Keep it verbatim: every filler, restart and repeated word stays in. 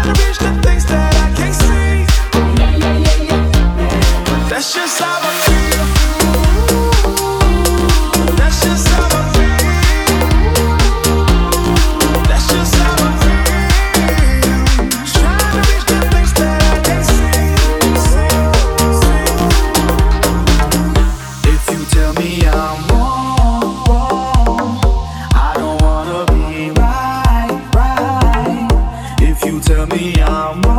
trying to reach the things that I can't see. That's just how I feel. That's just how I feel. That's just how I feel. Trying to reach the things that I can't see. If you tell me I'm wrong, wrong, I don't wanna be right, right. If you tell me I'm wrong,